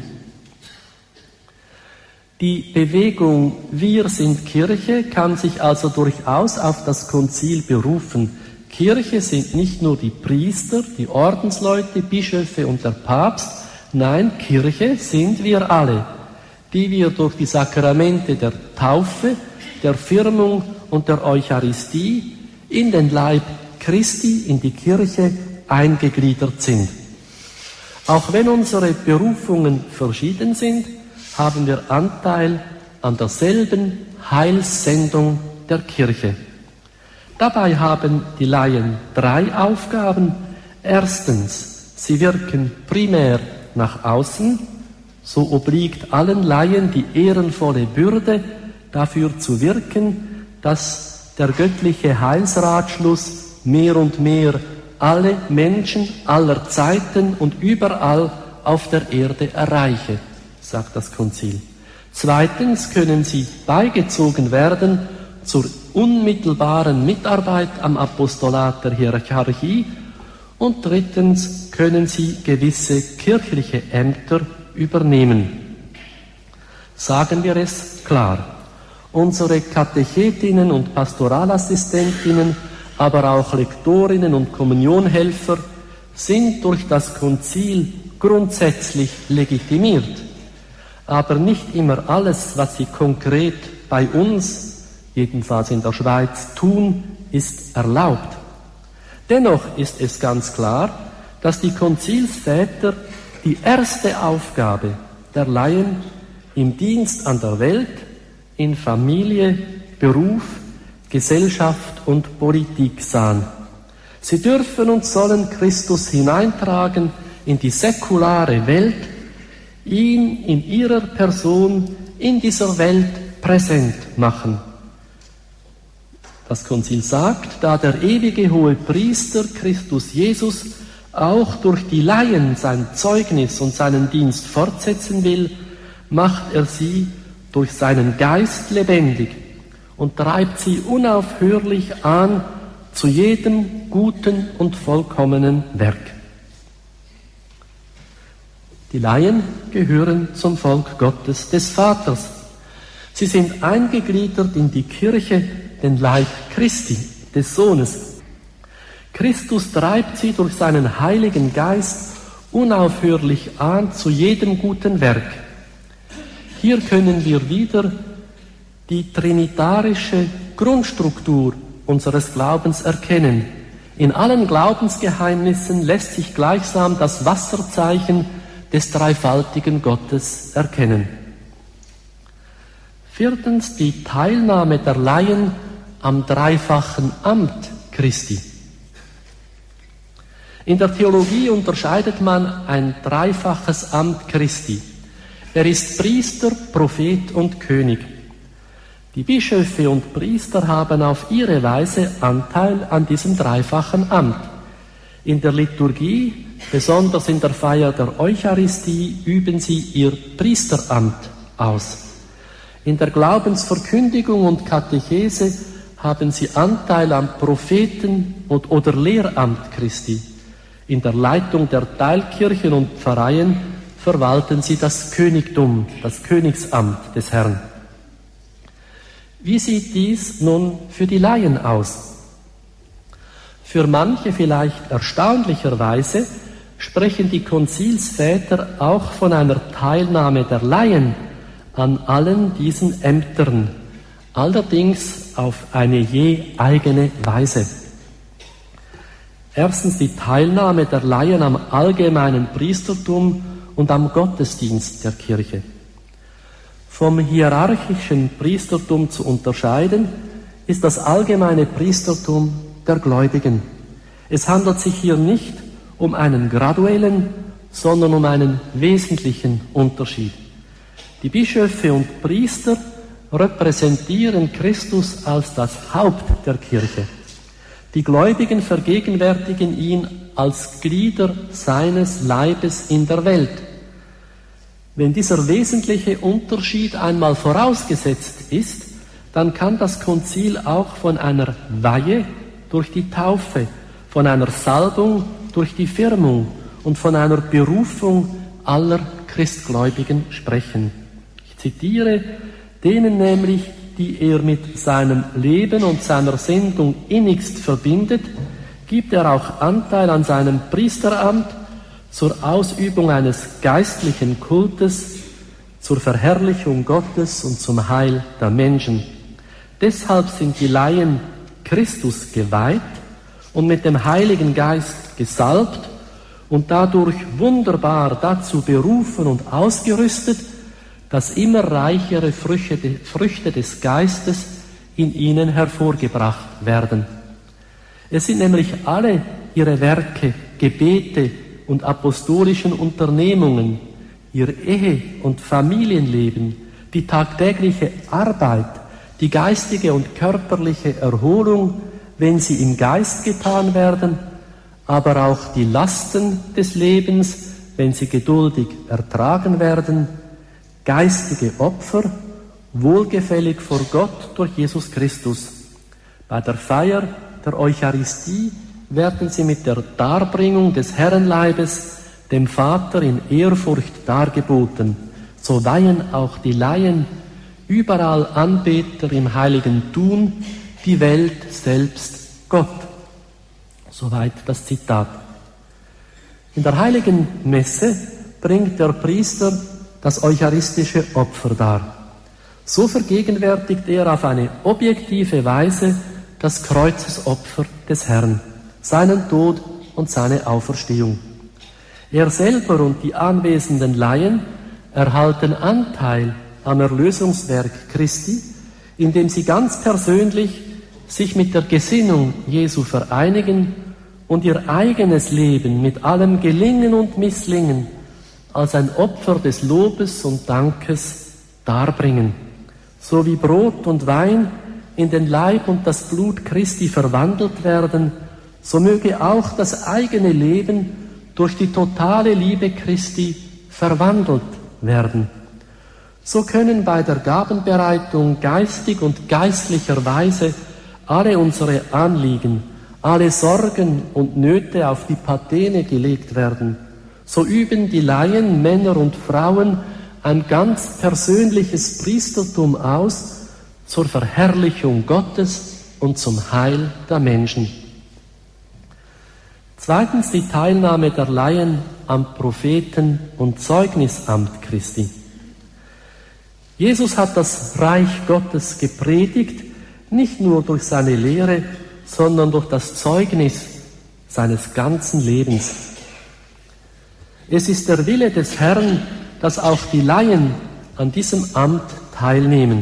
Die Bewegung Wir sind Kirche kann sich also durchaus auf das Konzil berufen. Kirche sind nicht nur die Priester, die Ordensleute, Bischöfe und der Papst, nein, Kirche sind wir alle, die wir durch die Sakramente der Taufe, der Firmung und der Eucharistie in den Leib Christi, in die Kirche eingegliedert sind. Auch wenn unsere Berufungen verschieden sind, haben wir Anteil an derselben Heilssendung der Kirche. Dabei haben die Laien 3 Aufgaben. Erstens, sie wirken primär nach außen. So obliegt allen Laien die ehrenvolle Bürde, dafür zu wirken, dass der göttliche Heilsratschluss mehr und mehr alle Menschen aller Zeiten und überall auf der Erde erreiche, sagt das Konzil. Zweitens können sie beigezogen werden zur unmittelbaren Mitarbeit am Apostolat der Hierarchie und drittens können sie gewisse kirchliche Ämter übernehmen. Sagen wir es klar, unsere Katechetinnen und Pastoralassistentinnen, aber auch Lektorinnen und Kommunionhelfer sind durch das Konzil grundsätzlich legitimiert. Aber nicht immer alles, was sie konkret bei uns, jedenfalls in der Schweiz, tun, ist erlaubt. Dennoch ist es ganz klar, dass die Konzilsväter die erste Aufgabe der Laien im Dienst an der Welt, in Familie, Beruf, Gesellschaft und Politik sahen. Sie dürfen und sollen Christus hineintragen in die säkulare Welt, ihn in ihrer Person in dieser Welt präsent machen. Das Konzil sagt, da der ewige hohe Priester Christus Jesus auch durch die Laien sein Zeugnis und seinen Dienst fortsetzen will, macht er sie durch seinen Geist lebendig und treibt sie unaufhörlich an zu jedem guten und vollkommenen Werk. Die Laien gehören zum Volk Gottes des Vaters. Sie sind eingegliedert in die Kirche, den Leib Christi, des Sohnes. Christus treibt sie durch seinen Heiligen Geist unaufhörlich an zu jedem guten Werk. Hier können wir wieder die trinitarische Grundstruktur unseres Glaubens erkennen. In allen Glaubensgeheimnissen lässt sich gleichsam das Wasserzeichen des dreifaltigen Gottes erkennen. Viertens, die Teilnahme der Laien am dreifachen Amt Christi. In der Theologie unterscheidet man ein dreifaches Amt Christi. Er ist Priester, Prophet und König. Die Bischöfe und Priester haben auf ihre Weise Anteil an diesem dreifachen Amt. In der Liturgie, besonders in der Feier der Eucharistie, üben sie ihr Priesteramt aus. In der Glaubensverkündigung und Katechese haben sie Anteil am Propheten- oder Lehramt Christi. In der Leitung der Teilkirchen und Pfarreien verwalten sie das Königtum, das Königsamt des Herrn. Wie sieht dies nun für die Laien aus? Für manche vielleicht erstaunlicherweise sprechen die Konzilsväter auch von einer Teilnahme der Laien an allen diesen Ämtern, allerdings auf eine je eigene Weise. Erstens die Teilnahme der Laien am allgemeinen Priestertum und am Gottesdienst der Kirche. Vom hierarchischen Priestertum zu unterscheiden ist das allgemeine Priestertum der Gläubigen. Es handelt sich hier nicht um einen graduellen, sondern um einen wesentlichen Unterschied. Die Bischöfe und Priester repräsentieren Christus als das Haupt der Kirche. Die Gläubigen vergegenwärtigen ihn als Glieder seines Leibes in der Welt. Wenn dieser wesentliche Unterschied einmal vorausgesetzt ist, dann kann das Konzil auch von einer Weihe durch die Taufe, von einer Salbung durch die Firmung und von einer Berufung aller Christgläubigen sprechen. Ich zitiere: denen nämlich, die er mit seinem Leben und seiner Sendung innigst verbindet, gibt er auch Anteil an seinem Priesteramt zur Ausübung eines geistlichen Kultes, zur Verherrlichung Gottes und zum Heil der Menschen. Deshalb sind die Laien Christus geweiht und mit dem Heiligen Geist gesalbt und dadurch wunderbar dazu berufen und ausgerüstet, dass immer reichere Früchte des Geistes in ihnen hervorgebracht werden. Es sind nämlich alle ihre Werke, Gebete und apostolischen Unternehmungen, ihr Ehe- und Familienleben, die tagtägliche Arbeit, die geistige und körperliche Erholung, wenn sie im Geist getan werden, aber auch die Lasten des Lebens, wenn sie geduldig ertragen werden, geistige Opfer, wohlgefällig vor Gott durch Jesus Christus. Bei der Feier der Eucharistie werden sie mit der Darbringung des Herrenleibes dem Vater in Ehrfurcht dargeboten. So weihen auch die Laien, überall Anbeter im heiligen Tun, die Welt selbst Gott. Soweit das Zitat. In der heiligen Messe bringt der Priester das eucharistische Opfer dar. So vergegenwärtigt er auf eine objektive Weise das Kreuzesopfer des Herrn, seinen Tod und seine Auferstehung. Er selber und die anwesenden Laien erhalten Anteil am Erlösungswerk Christi, indem sie ganz persönlich sich mit der Gesinnung Jesu vereinigen und ihr eigenes Leben mit allem Gelingen und Misslingen als ein Opfer des Lobes und Dankes darbringen. So wie Brot und Wein in den Leib und das Blut Christi verwandelt werden, so möge auch das eigene Leben durch die totale Liebe Christi verwandelt werden. So können bei der Gabenbereitung geistig und geistlicherweise alle unsere Anliegen, alle Sorgen und Nöte auf die Pathene gelegt werden. So üben die Laien, Männer und Frauen, ein ganz persönliches Priestertum aus zur Verherrlichung Gottes und zum Heil der Menschen. Zweitens die Teilnahme der Laien am Propheten- und Zeugnisamt Christi. Jesus hat das Reich Gottes gepredigt, nicht nur durch seine Lehre, sondern durch das Zeugnis seines ganzen Lebens. Es ist der Wille des Herrn, dass auch die Laien an diesem Amt teilnehmen.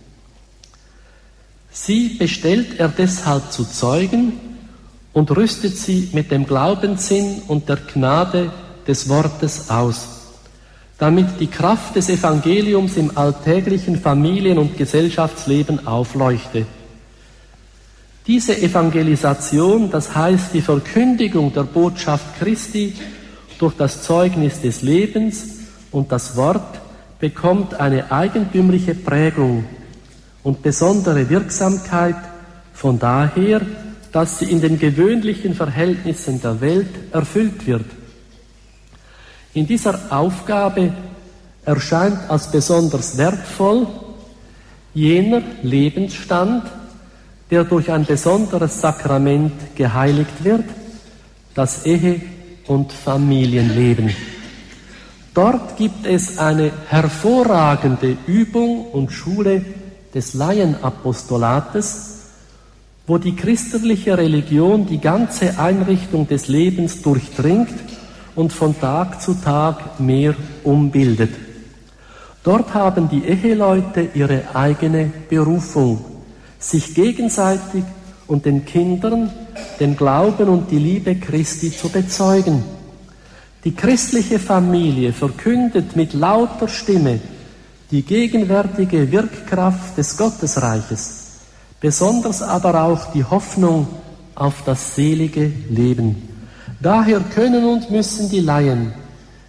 Sie bestellt er deshalb zu Zeugen und rüstet sie mit dem Glaubenssinn und der Gnade des Wortes aus, damit die Kraft des Evangeliums im alltäglichen Familien- und Gesellschaftsleben aufleuchte. Diese Evangelisation, das heißt die Verkündigung der Botschaft Christi durch das Zeugnis des Lebens und das Wort, bekommt eine eigentümliche Prägung und besondere Wirksamkeit von daher, dass sie in den gewöhnlichen Verhältnissen der Welt erfüllt wird. In dieser Aufgabe erscheint als besonders wertvoll jener Lebensstand, der durch ein besonderes Sakrament geheiligt wird, das Ehe- und Familienleben. Dort gibt es eine hervorragende Übung und Schule des Laienapostolates, wo die christliche Religion die ganze Einrichtung des Lebens durchdringt und von Tag zu Tag mehr umbildet. Dort haben die Eheleute ihre eigene Berufung, sich gegenseitig und den Kindern den Glauben und die Liebe Christi zu bezeugen. Die christliche Familie verkündet mit lauter Stimme die gegenwärtige Wirkkraft des Gottesreiches, besonders aber auch die Hoffnung auf das selige Leben. Daher können und müssen die Laien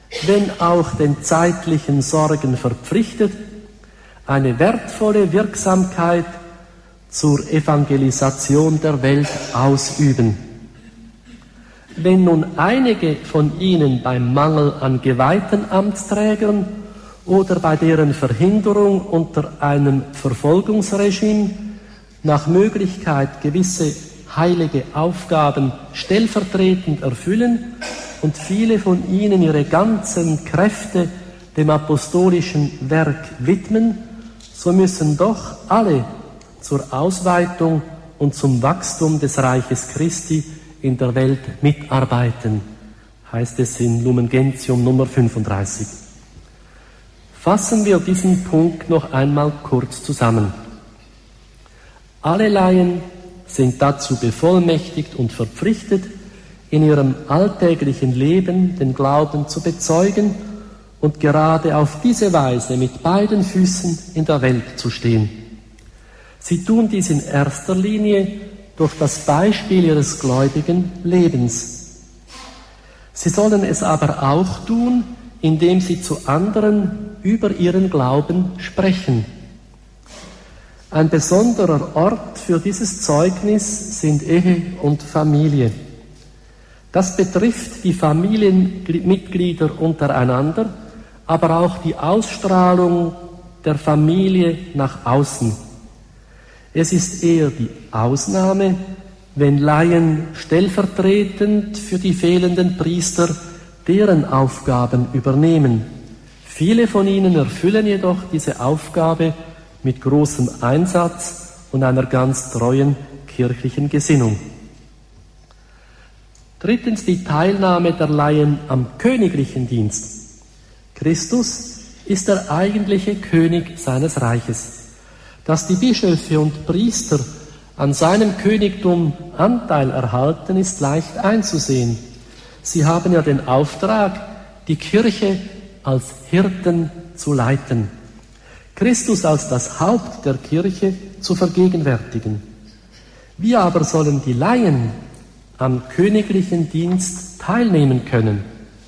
wenn auch den zeitlichen Sorgen verpflichtet, eine wertvolle Wirksamkeit zur Evangelisation der Welt ausüben. Wenn nun einige von ihnen beim Mangel an geweihten Amtsträgern oder bei deren Verhinderung unter einem Verfolgungsregime nach Möglichkeit gewisse heilige Aufgaben stellvertretend erfüllen und viele von ihnen ihre ganzen Kräfte dem apostolischen Werk widmen, so müssen doch alle zur Ausweitung und zum Wachstum des Reiches Christi in der Welt mitarbeiten, heißt es in Lumen Gentium Nummer 35. Fassen wir diesen Punkt noch einmal kurz zusammen. Alle Laien sind dazu bevollmächtigt und verpflichtet, in ihrem alltäglichen Leben den Glauben zu bezeugen und gerade auf diese Weise mit beiden Füßen in der Welt zu stehen. Sie tun dies in erster Linie durch das Beispiel ihres gläubigen Lebens. Sie sollen es aber auch tun, indem sie zu anderen über ihren Glauben sprechen. Ein besonderer Ort für dieses Zeugnis sind Ehe und Familie. Das betrifft die Familienmitglieder untereinander, aber auch die Ausstrahlung der Familie nach außen. Es ist eher die Ausnahme, wenn Laien stellvertretend für die fehlenden Priester deren Aufgaben übernehmen. Viele von ihnen erfüllen jedoch diese Aufgabe mit großem Einsatz und einer ganz treuen kirchlichen Gesinnung. Drittens die Teilnahme der Laien am königlichen Dienst. Christus ist der eigentliche König seines Reiches. Dass die Bischöfe und Priester an seinem Königtum Anteil erhalten, ist leicht einzusehen. Sie haben ja den Auftrag, die Kirche als Hirten zu leiten, Christus als das Haupt der Kirche zu vergegenwärtigen. Wie aber sollen die Laien am königlichen Dienst teilnehmen können?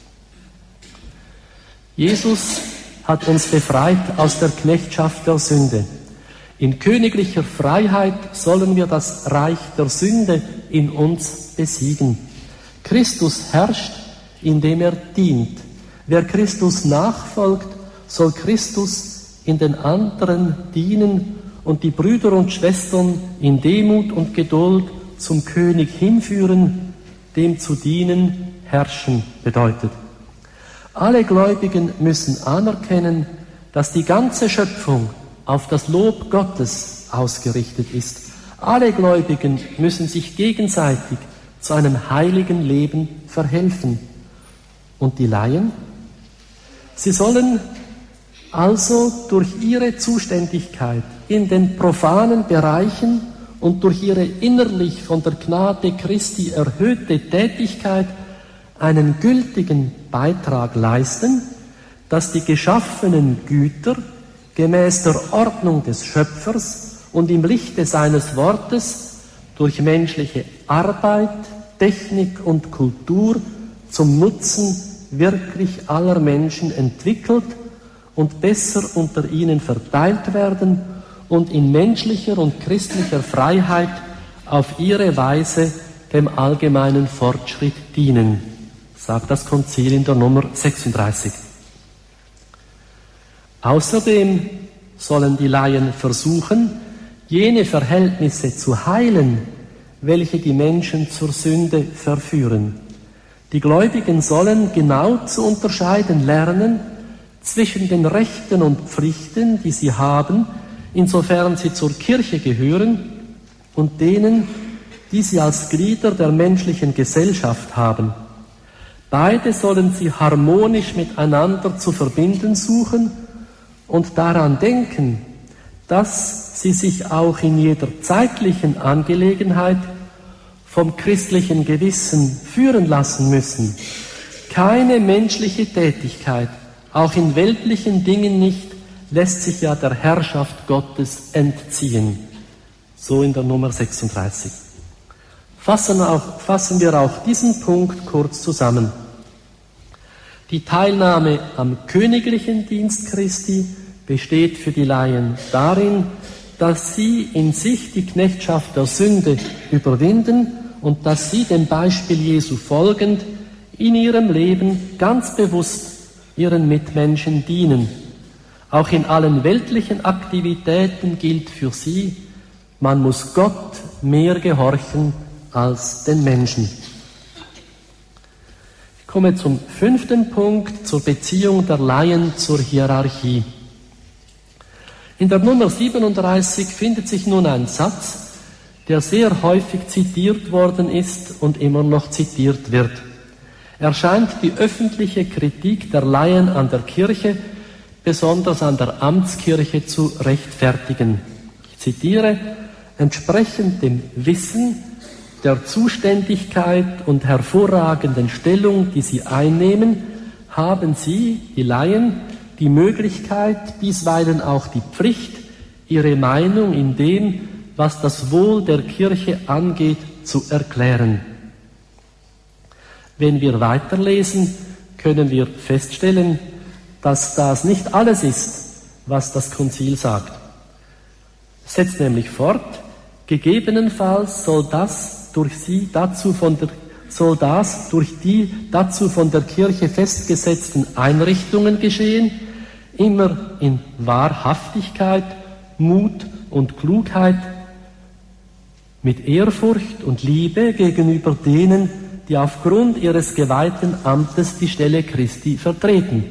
Jesus hat uns befreit aus der Knechtschaft der Sünde. In königlicher Freiheit sollen wir das Reich der Sünde in uns besiegen. Christus herrscht, indem er dient. Wer Christus nachfolgt, soll Christus in den anderen dienen und die Brüder und Schwestern in Demut und Geduld zum König hinführen, dem zu dienen, herrschen bedeutet. Alle Gläubigen müssen anerkennen, dass die ganze Schöpfung auf das Lob Gottes ausgerichtet ist. Alle Gläubigen müssen sich gegenseitig zu einem heiligen Leben verhelfen. Und die Laien? Sie sollen also durch ihre Zuständigkeit in den profanen Bereichen und durch ihre innerlich von der Gnade Christi erhöhte Tätigkeit einen gültigen Beitrag leisten, dass die geschaffenen Güter gemäß der Ordnung des Schöpfers und im Lichte seines Wortes durch menschliche Arbeit, Technik und Kultur zum Nutzen wirklich aller Menschen entwickelt und besser unter ihnen verteilt werden und in menschlicher und christlicher Freiheit auf ihre Weise dem allgemeinen Fortschritt dienen, sagt das Konzil in der Nummer 36. Außerdem sollen die Laien versuchen, jene Verhältnisse zu heilen, welche die Menschen zur Sünde verführen. Die Gläubigen sollen genau zu unterscheiden lernen zwischen den Rechten und Pflichten, die sie haben, insofern sie zur Kirche gehören, und denen, die sie als Glieder der menschlichen Gesellschaft haben. Beide sollen sie harmonisch miteinander zu verbinden suchen und daran denken, dass sie sich auch in jeder zeitlichen Angelegenheit vom christlichen Gewissen führen lassen müssen. Keine menschliche Tätigkeit, auch in weltlichen Dingen nicht, lässt sich ja der Herrschaft Gottes entziehen. So in der Nummer 36. Fassen wir auch diesen Punkt kurz zusammen. Die Teilnahme am königlichen Dienst Christi besteht für die Laien darin, dass sie in sich die Knechtschaft der Sünde überwinden und dass sie dem Beispiel Jesu folgend in ihrem Leben ganz bewusst ihren Mitmenschen dienen. Auch in allen weltlichen Aktivitäten gilt für sie, man muss Gott mehr gehorchen als den Menschen. Ich komme zum 5. Punkt, zur Beziehung der Laien zur Hierarchie. In der Nummer 37 findet sich nun ein Satz, der sehr häufig zitiert worden ist und immer noch zitiert wird. Er scheint die öffentliche Kritik der Laien an der Kirche, besonders an der Amtskirche, zu rechtfertigen. Ich zitiere: Entsprechend dem Wissen, der Zuständigkeit und hervorragenden Stellung, die sie einnehmen, haben sie, die Laien, die Möglichkeit, bisweilen auch die Pflicht, ihre Meinung in dem, was das Wohl der Kirche angeht, zu erklären. Wenn wir weiterlesen, können wir feststellen, dass das nicht alles ist, was das Konzil sagt. Es setzt nämlich fort: Gegebenenfalls soll das durch die dazu von der Kirche festgesetzten Einrichtungen geschehen, immer in Wahrhaftigkeit, Mut und Klugheit, mit Ehrfurcht und Liebe gegenüber denen, die aufgrund ihres geweihten Amtes die Stelle Christi vertreten.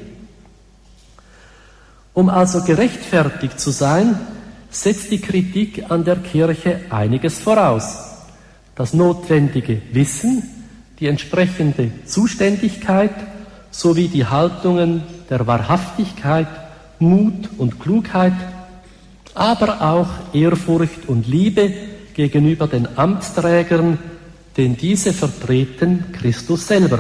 Um also gerechtfertigt zu sein, setzt die Kritik an der Kirche einiges voraus: das notwendige Wissen, die entsprechende Zuständigkeit sowie die Haltungen der Wahrhaftigkeit, Mut und Klugheit, aber auch Ehrfurcht und Liebe gegenüber den Amtsträgern, denn diese vertreten Christus selber.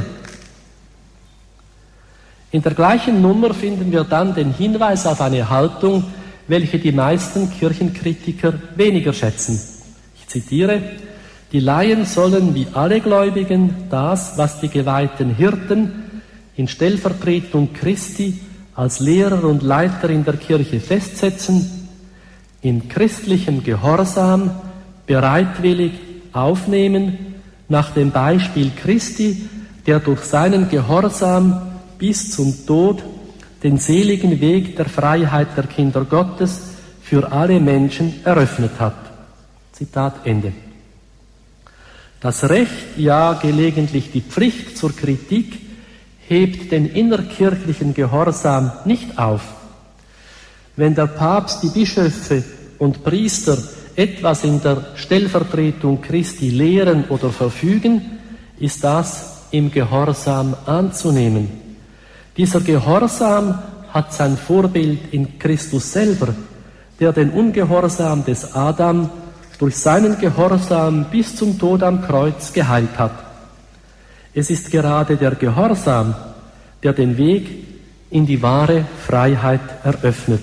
In der gleichen Nummer finden wir dann den Hinweis auf eine Haltung, welche die meisten Kirchenkritiker weniger schätzen. Ich zitiere: Die Laien sollen wie alle Gläubigen das, was die geweihten Hirten in Stellvertretung Christi als Lehrer und Leiter in der Kirche festsetzen, in christlichem Gehorsam bereitwillig aufnehmen, nach dem Beispiel Christi, der durch seinen Gehorsam bis zum Tod den seligen Weg der Freiheit der Kinder Gottes für alle Menschen eröffnet hat. Zitat Ende. Das Recht, ja gelegentlich die Pflicht zur Kritik, hebt den innerkirchlichen Gehorsam nicht auf. Wenn der Papst die Bischöfe und Priester etwas in der Stellvertretung Christi lehren oder verfügen, ist das im Gehorsam anzunehmen. Dieser Gehorsam hat sein Vorbild in Christus selber, der den Ungehorsam des Adam durch seinen Gehorsam bis zum Tod am Kreuz geheilt hat. Es ist gerade der Gehorsam, der den Weg in die wahre Freiheit eröffnet.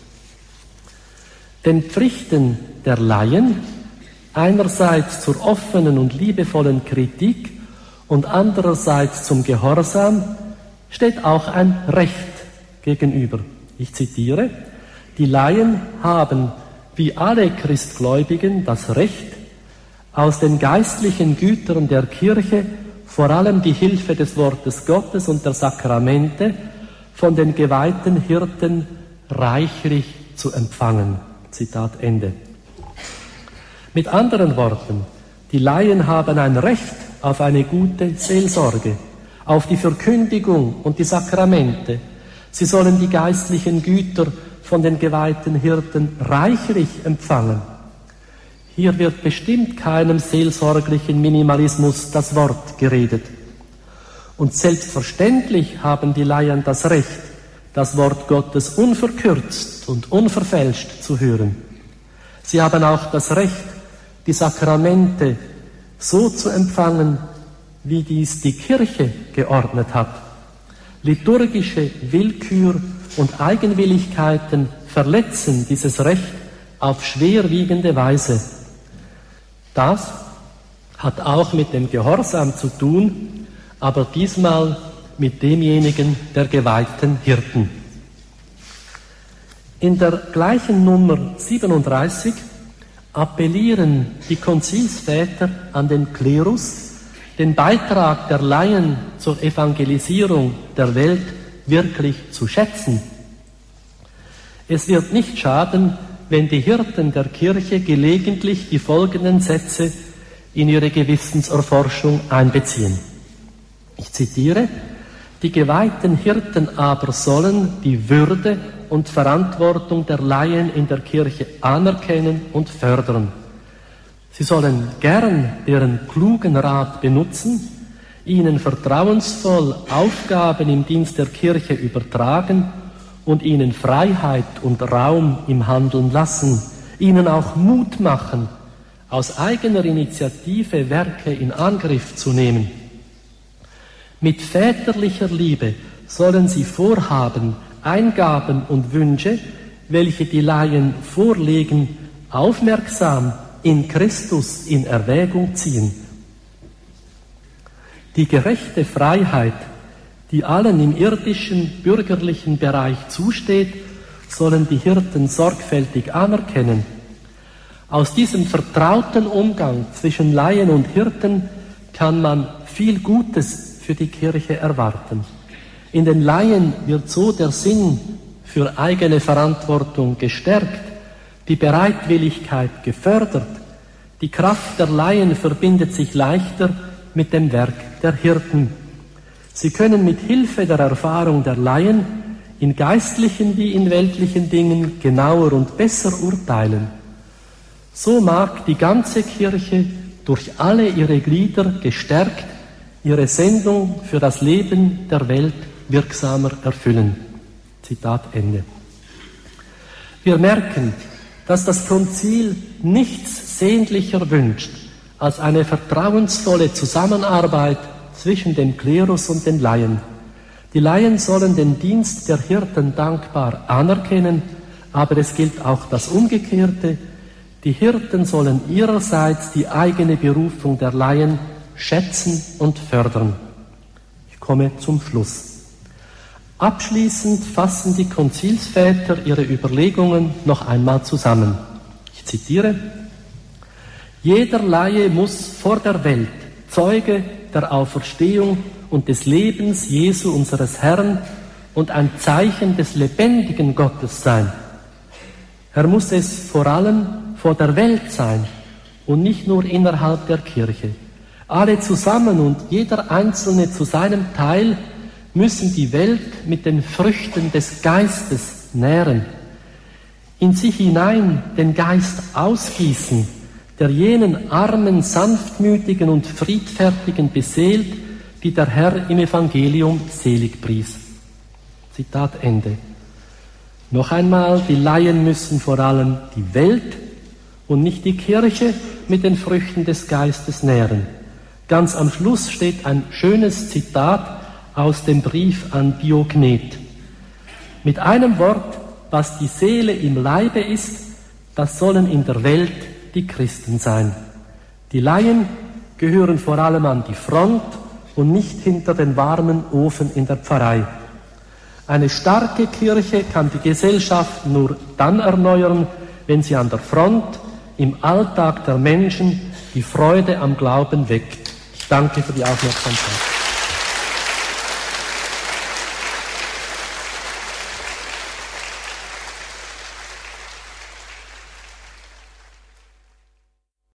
Den Pflichten der Laien, einerseits zur offenen und liebevollen Kritik und andererseits zum Gehorsam, steht auch ein Recht gegenüber. Ich zitiere: Die Laien haben, wie alle Christgläubigen, das Recht, aus den geistlichen Gütern der Kirche vor allem die Hilfe des Wortes Gottes und der Sakramente von den geweihten Hirten reichlich zu empfangen. Zitat Ende. Mit anderen Worten, die Laien haben ein Recht auf eine gute Seelsorge, auf die Verkündigung und die Sakramente. Sie sollen die geistlichen Güter von den geweihten Hirten reichlich empfangen. Hier wird bestimmt keinem seelsorglichen Minimalismus das Wort geredet. Und selbstverständlich haben die Laien das Recht, das Wort Gottes unverkürzt und unverfälscht zu hören. Sie haben auch das Recht, die Sakramente so zu empfangen, wie dies die Kirche geordnet hat. Liturgische Willkür und Eigenwilligkeiten verletzen dieses Recht auf schwerwiegende Weise. Das hat auch mit dem Gehorsam zu tun, aber diesmal mit demjenigen der geweihten Hirten. In der gleichen Nummer 37 appellieren die Konzilsväter an den Klerus, den Beitrag der Laien zur Evangelisierung der Welt wirklich zu schätzen. Es wird nicht schaden, wenn die Hirten der Kirche gelegentlich die folgenden Sätze in ihre Gewissenserforschung einbeziehen. Ich zitiere: Die geweihten Hirten aber sollen die Würde und Verantwortung der Laien in der Kirche anerkennen und fördern. Sie sollen gern deren klugen Rat benutzen, ihnen vertrauensvoll Aufgaben im Dienst der Kirche übertragen und ihnen Freiheit und Raum im Handeln lassen, ihnen auch Mut machen, aus eigener Initiative Werke in Angriff zu nehmen. Mit väterlicher Liebe sollen sie Vorhaben, Eingaben und Wünsche, welche die Laien vorlegen, aufmerksam in Christus in Erwägung ziehen. Die gerechte Freiheit, die allen im irdischen, bürgerlichen Bereich zusteht, sollen die Hirten sorgfältig anerkennen. Aus diesem vertrauten Umgang zwischen Laien und Hirten kann man viel Gutes für die Kirche erwarten. In den Laien wird so der Sinn für eigene Verantwortung gestärkt, die Bereitwilligkeit gefördert, die Kraft der Laien verbindet sich leichter mit dem Werk der Hirten. Sie können mit Hilfe der Erfahrung der Laien in geistlichen wie in weltlichen Dingen genauer und besser urteilen. So mag die ganze Kirche durch alle ihre Glieder gestärkt ihre Sendung für das Leben der Welt wirksamer erfüllen. Zitat Ende. Wir merken, dass das Konzil nichts sehnlicher wünscht als eine vertrauensvolle Zusammenarbeit zwischen dem Klerus und den Laien. Die Laien sollen den Dienst der Hirten dankbar anerkennen, aber es gilt auch das Umgekehrte. Die Hirten sollen ihrerseits die eigene Berufung der Laien schätzen und fördern. Ich komme zum Schluss. Abschließend fassen die Konzilsväter ihre Überlegungen noch einmal zusammen. Ich zitiere: Jeder Laie muss vor der Welt Zeuge der Auferstehung und des Lebens Jesu unseres Herrn und ein Zeichen des lebendigen Gottes sein. Er muss es vor allem vor der Welt sein und nicht nur innerhalb der Kirche. Alle zusammen und jeder Einzelne zu seinem Teil müssen die Welt mit den Früchten des Geistes nähren, in sich hinein den Geist ausgießen, der jenen Armen, Sanftmütigen und Friedfertigen beseelt, die der Herr im Evangelium selig pries. Zitat Ende. Noch einmal, die Laien müssen vor allem die Welt und nicht die Kirche mit den Früchten des Geistes nähren. Ganz am Schluss steht ein schönes Zitat aus dem Brief an Diognet. Mit einem Wort, was die Seele im Leibe ist, das sollen in der Welt die Christen sein. Die Laien gehören vor allem an die Front und nicht hinter den warmen Ofen in der Pfarrei. Eine starke Kirche kann die Gesellschaft nur dann erneuern, wenn sie an der Front, im Alltag der Menschen, die Freude am Glauben weckt. Ich danke für die Aufmerksamkeit.